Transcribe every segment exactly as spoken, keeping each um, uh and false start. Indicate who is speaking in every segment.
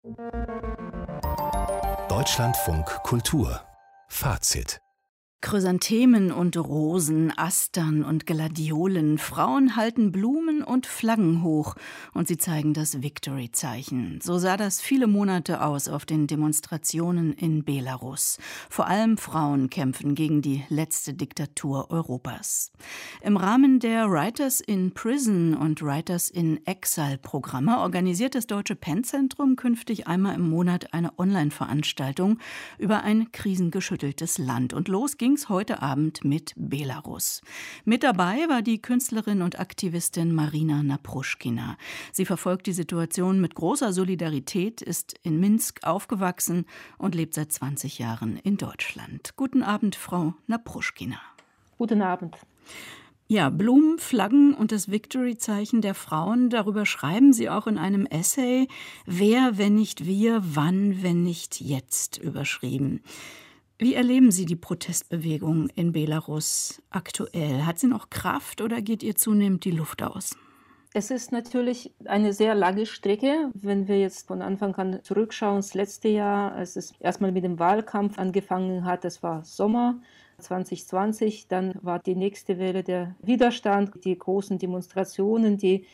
Speaker 1: Deutschlandfunk Kultur Fazit.
Speaker 2: Chrysanthemen und Rosen, Astern und Gladiolen, Frauen halten Blumen und Flaggen hoch und sie zeigen das Victory-Zeichen. So sah das viele Monate aus auf den Demonstrationen in Belarus. Vor allem Frauen kämpfen gegen die letzte Diktatur Europas. Im Rahmen der Writers in Prison und Writers in Exile Programme organisiert das Deutsche PEN-Zentrum künftig einmal im Monat eine Online-Veranstaltung über ein krisengeschütteltes Land. Und los ging heute Abend mit Belarus. Mit dabei war die Künstlerin und Aktivistin Marina Napruschkina. Sie verfolgt die Situation mit großer Solidarität, ist in Minsk aufgewachsen und lebt seit zwanzig Jahren in Deutschland. Guten Abend, Frau Napruschkina.
Speaker 3: Guten Abend.
Speaker 2: Ja, Blumen, Flaggen und das Victory-Zeichen der Frauen, darüber schreiben Sie auch in einem Essay. Wer, wenn nicht wir, wann, wenn nicht jetzt, überschrieben. Wie erleben Sie die Protestbewegung in Belarus aktuell? Hat sie noch Kraft oder geht ihr zunehmend die Luft aus?
Speaker 3: Es ist natürlich eine sehr lange Strecke. Wenn wir jetzt von Anfang an zurückschauen, das letzte Jahr, als es erstmal mit dem Wahlkampf angefangen hat, das war Sommer zwanzig zwanzig, dann war die nächste Welle der Widerstand, die großen Demonstrationen, die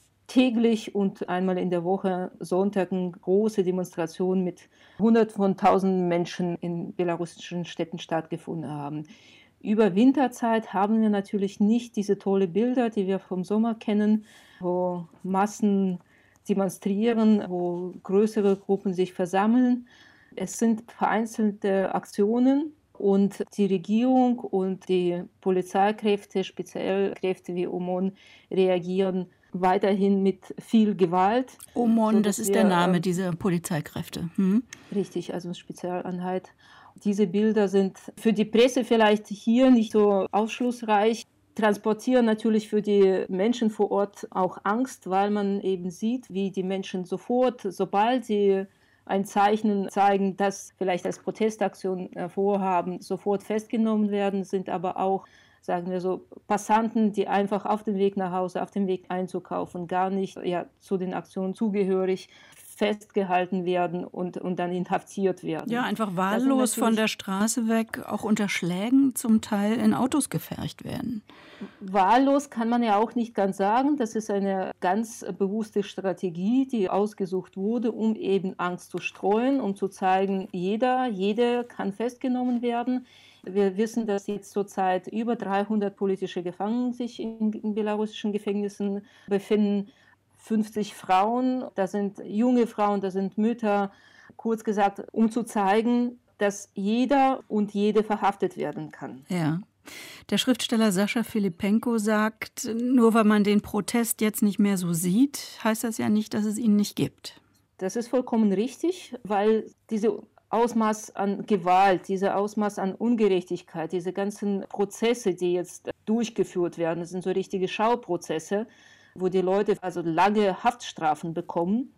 Speaker 3: täglich und einmal in der Woche Sonntagen große Demonstrationen mit Hunderten von Tausenden Menschen in belarussischen Städten stattgefunden haben. Über Winterzeit haben wir natürlich nicht diese tolle Bilder, die wir vom Sommer kennen, wo Massen demonstrieren, wo größere Gruppen sich versammeln. Es sind vereinzelte Aktionen und die Regierung und die Polizeikräfte, speziell Kräfte wie OMON, reagieren weiterhin mit viel Gewalt.
Speaker 2: OMON, das ist wir, der Name dieser Polizeikräfte. Hm?
Speaker 3: Richtig, also Spezialeinheit. Diese Bilder sind für die Presse vielleicht hier nicht so aufschlussreich, transportieren natürlich für die Menschen vor Ort auch Angst, weil man eben sieht, wie die Menschen sofort, sobald sie ein Zeichen zeigen, das vielleicht als Protestaktion vorhaben, sofort festgenommen werden, sind aber auch, sagen wir so, Passanten, die einfach auf dem Weg nach Hause, auf dem Weg einzukaufen, gar nicht ja, zu den Aktionen zugehörig, festgehalten werden und, und dann inhaftiert werden.
Speaker 2: Ja, einfach wahllos von der Straße weg, auch unter Schlägen zum Teil in Autos gefercht werden.
Speaker 3: Wahllos kann man ja auch nicht ganz sagen. Das ist eine ganz bewusste Strategie, die ausgesucht wurde, um eben Angst zu streuen, um zu zeigen, jeder, jede kann festgenommen werden. Wir wissen, dass jetzt zurzeit über dreihundert politische Gefangene sich in, in belarussischen Gefängnissen befinden. fünfzig Frauen, das sind junge Frauen, das sind Mütter. Kurz gesagt, um zu zeigen, dass jeder und jede verhaftet werden kann.
Speaker 2: Ja. Der Schriftsteller Sascha Filipenko sagt, nur weil man den Protest jetzt nicht mehr so sieht, heißt das ja nicht, dass es ihn nicht gibt.
Speaker 3: Das ist vollkommen richtig, weil diese Ausmaß an Gewalt, dieser Ausmaß an Ungerechtigkeit, diese ganzen Prozesse, die jetzt durchgeführt werden, das sind so richtige Schauprozesse, wo die Leute also lange Haftstrafen bekommen,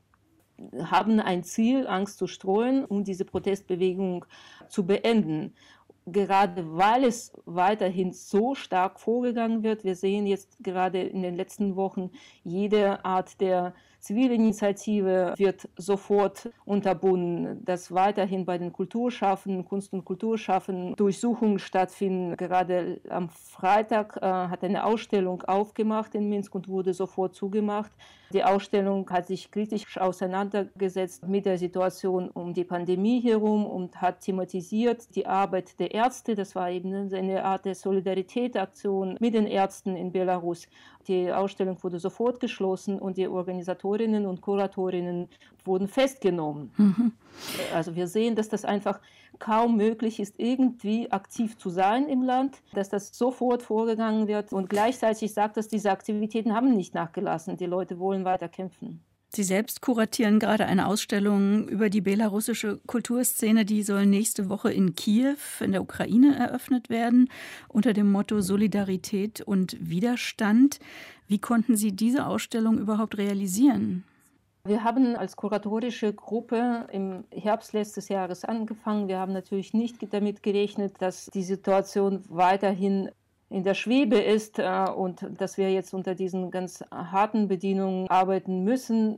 Speaker 3: haben ein Ziel, Angst zu streuen, um diese Protestbewegung zu beenden. Gerade weil es weiterhin so stark vorgegangen wird, wir sehen jetzt gerade in den letzten Wochen, jede Art der Zivilinitiative wird sofort unterbunden, dass weiterhin bei den Kulturschaffenden, Kunst- und Kulturschaffenden Durchsuchungen stattfinden. Gerade am Freitag äh, hat eine Ausstellung aufgemacht in Minsk und wurde sofort zugemacht. Die Ausstellung hat sich kritisch auseinandergesetzt mit der Situation um die Pandemie herum und hat thematisiert die Arbeit der Ärzte. Das war eben eine Art der Solidaritätsaktion mit den Ärzten in Belarus. Die Ausstellung wurde sofort geschlossen und die Organisatorinnen und Kuratorinnen wurden festgenommen. Mhm. Also wir sehen, dass das einfach kaum möglich ist, irgendwie aktiv zu sein im Land, dass das sofort vorgegangen wird. Und gleichzeitig sagt das, diese Aktivitäten haben nicht nachgelassen. Die Leute wollen weiter kämpfen.
Speaker 2: Sie selbst kuratieren gerade eine Ausstellung über die belarussische Kulturszene, die soll nächste Woche in Kiew in der Ukraine eröffnet werden, unter dem Motto Solidarität und Widerstand. Wie konnten Sie diese Ausstellung überhaupt realisieren?
Speaker 3: Wir haben als kuratorische Gruppe im Herbst letztes Jahres angefangen. Wir haben natürlich nicht damit gerechnet, dass die Situation weiterhin in der Schwebe ist äh, und dass wir jetzt unter diesen ganz harten Bedingungen arbeiten müssen.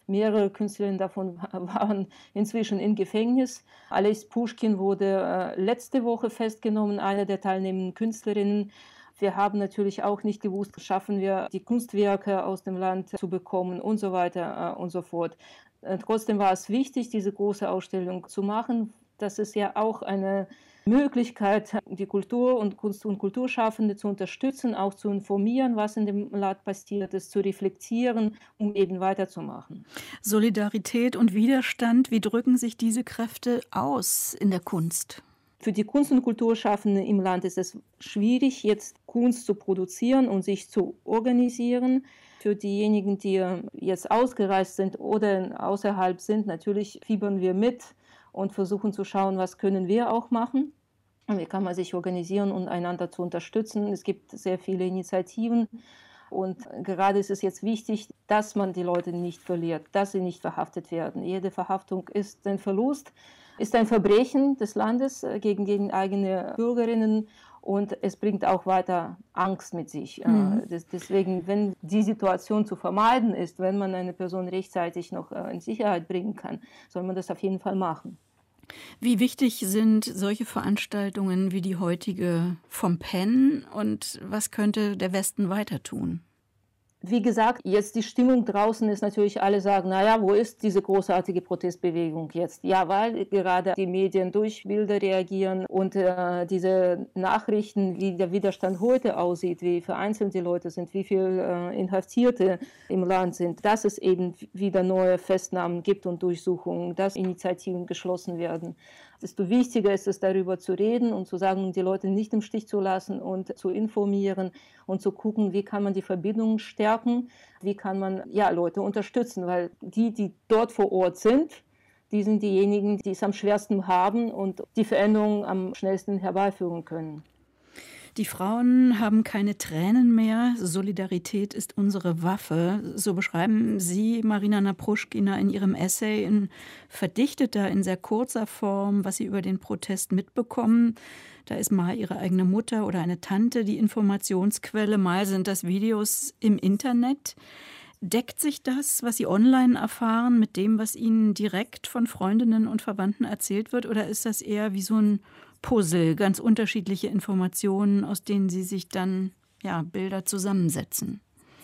Speaker 3: Mehrere Künstlerinnen davon waren inzwischen im Gefängnis. Alexej Puschkin wurde letzte Woche festgenommen, eine der teilnehmenden Künstlerinnen. Wir haben natürlich auch nicht gewusst, schaffen wir die Kunstwerke aus dem Land zu bekommen und so weiter und so fort. Trotzdem war es wichtig, diese große Ausstellung zu machen. Das ist ja auch eine Möglichkeit, die Kultur- und Kunst- und Kulturschaffende zu unterstützen, auch zu informieren, was in dem Land passiert ist, zu reflektieren, um eben weiterzumachen.
Speaker 2: Solidarität und Widerstand, wie drücken sich diese Kräfte aus in der Kunst?
Speaker 3: Für die Kunst- und Kulturschaffenden im Land ist es schwierig, jetzt Kunst zu produzieren und sich zu organisieren. Für diejenigen, die jetzt ausgereist sind oder außerhalb sind, natürlich fiebern wir mit und versuchen zu schauen, was können wir auch machen. Wie kann man sich organisieren und einander zu unterstützen. Es gibt sehr viele Initiativen. Und gerade ist es jetzt wichtig, dass man die Leute nicht verliert, dass sie nicht verhaftet werden. Jede Verhaftung ist ein Verlust, ist ein Verbrechen des Landes gegen, gegen eigene Bürgerinnen und es bringt auch weiter Angst mit sich. Mhm. Deswegen, wenn die Situation zu vermeiden ist, wenn man eine Person rechtzeitig noch in Sicherheit bringen kann, soll man das auf jeden Fall machen.
Speaker 2: Wie wichtig sind solche Veranstaltungen wie die heutige vom Pen und was könnte der Westen weiter tun?
Speaker 3: Wie gesagt, jetzt die Stimmung draußen ist natürlich, alle sagen, naja, wo ist diese großartige Protestbewegung jetzt? Ja, weil gerade die Medien durch Bilder reagieren und äh, diese Nachrichten, wie der Widerstand heute aussieht, wie vereinzelt die Leute sind, wie viele äh, Inhaftierte im Land sind, dass es eben wieder neue Festnahmen gibt und Durchsuchungen, dass Initiativen geschlossen werden. Desto wichtiger ist es, darüber zu reden und zu sagen, die Leute nicht im Stich zu lassen und zu informieren und zu gucken, wie kann man die Verbindungen stärken, wie kann man ja, Leute unterstützen, weil die, die dort vor Ort sind, die sind diejenigen, die es am schwersten haben und die Veränderungen am schnellsten herbeiführen können.
Speaker 2: Die Frauen haben keine Tränen mehr. Solidarität ist unsere Waffe. So beschreiben Sie, Marina Napruschkina, in Ihrem Essay in verdichteter, in sehr kurzer Form, was Sie über den Protest mitbekommen. Da ist mal Ihre eigene Mutter oder eine Tante die Informationsquelle, mal sind das Videos im Internet. Deckt sich das, was Sie online erfahren, mit dem, was Ihnen direkt von Freundinnen und Verwandten erzählt wird? Oder ist das eher wie so ein Puzzle, ganz unterschiedliche Informationen, aus denen Sie sich dann ja, Bilder zusammensetzen?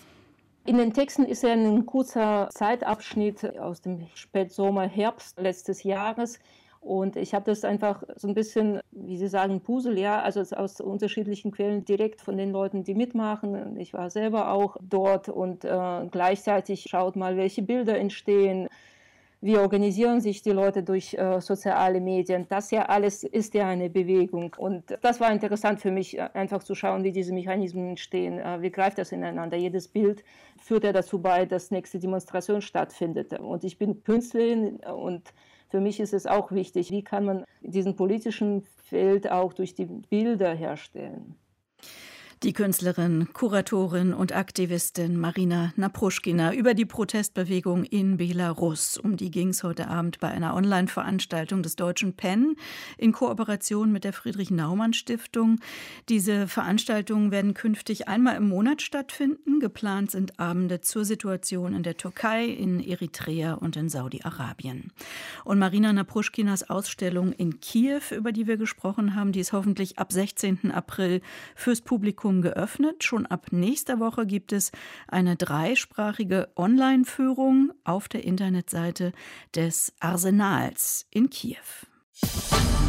Speaker 3: In den Texten ist ja ein kurzer Zeitabschnitt aus dem Spätsommer, Herbst letztes Jahres. Und ich habe das einfach so ein bisschen, wie Sie sagen, Puzzle, ja, also aus unterschiedlichen Quellen direkt von den Leuten, die mitmachen. Ich war selber auch dort und äh, gleichzeitig schaut mal, welche Bilder entstehen. Wie organisieren sich die Leute durch äh, soziale Medien? Das ja alles ist ja eine Bewegung. Und das war interessant für mich, einfach zu schauen, wie diese Mechanismen entstehen. Äh, wie greift das ineinander? Jedes Bild führt ja dazu bei, dass nächste Demonstration stattfindet. Und ich bin Künstlerin und für mich ist es auch wichtig, wie kann man diesen politischen Feld auch durch die Bilder herstellen.
Speaker 2: Die Künstlerin, Kuratorin und Aktivistin Marina Napruschkina über die Protestbewegung in Belarus. Um die ging es heute Abend bei einer Online-Veranstaltung des Deutschen Pen in Kooperation mit der Friedrich-Naumann-Stiftung. Diese Veranstaltungen werden künftig einmal im Monat stattfinden. Geplant sind Abende zur Situation in der Türkei, in Eritrea und in Saudi-Arabien. Und Marina Napruschkinas Ausstellung in Kiew, über die wir gesprochen haben, die ist hoffentlich ab sechzehnten April fürs Publikum geöffnet. Schon ab nächster Woche gibt es eine dreisprachige Online-Führung auf der Internetseite des Arsenals in Kiew.